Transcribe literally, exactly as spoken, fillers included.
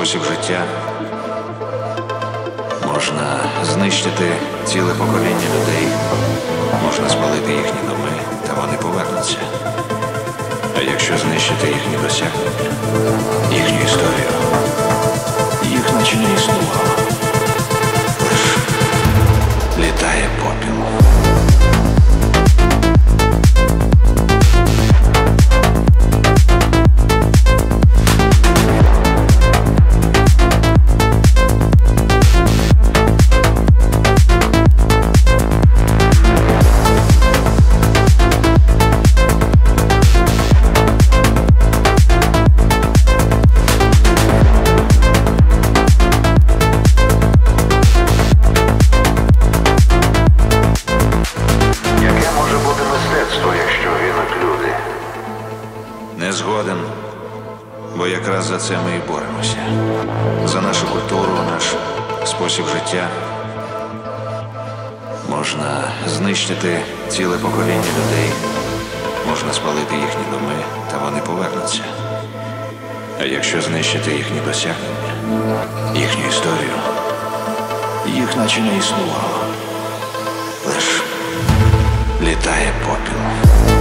спосіб життя. Можна знищити ціле покоління людей, можна спалити їхні доми, та вони повернуться. А якщо знищити їхні досягнення, їхню історію, їх наче не існувало. Лиш літає попіл. Не згоден, бо якраз за це ми і боремося. За нашу культуру, наш спосіб життя. Можна знищити ціле покоління людей, можна спалити їхні доми, та вони повернуться. А якщо знищити їхні досягнення, їхню історію, їх наче не існувало. Лиш літає попіл.